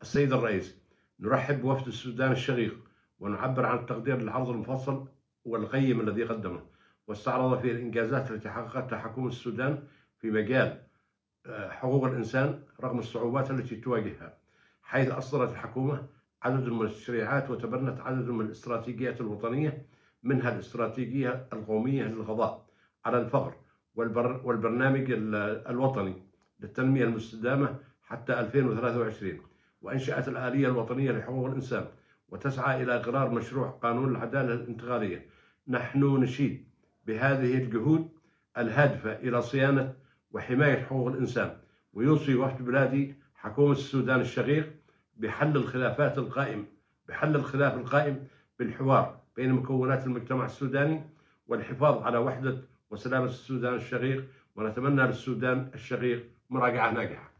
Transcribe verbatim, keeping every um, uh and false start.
السيد الرئيس، نرحب بوفد السودان الشقيق ونعبر عن التقدير للعرض المفصل والقيم الذي قدمه، واستعرض فيه الإنجازات التي حققتها حكومة السودان في مجال حقوق الإنسان رغم الصعوبات التي تواجهها، حيث أصدرت الحكومة عدد من التشريعات وتبنت عدد من الاستراتيجيات الوطنية، منها الاستراتيجية القومية للقضاء على الفقر والبرنامج الوطني للتنمية المستدامة حتى ألفين وثلاثة وعشرين، وأنشأت الآلية الوطنية لحقوق الإنسان، وتسعى إلى إقرار مشروع قانون العدالة الانتقالية. نحن نشيد بهذه الجهود الهادفة إلى صيانة وحماية حقوق الإنسان، ويوصي وفد بلادي حكومة السودان الشقيق بحل الخلافات القائم بحل الخلاف القائم بالحوار بين مكونات المجتمع السوداني، والحفاظ على وحدة وسلامة السودان الشقيق، ونتمنى للسودان الشقيق مراجعة ناجحة.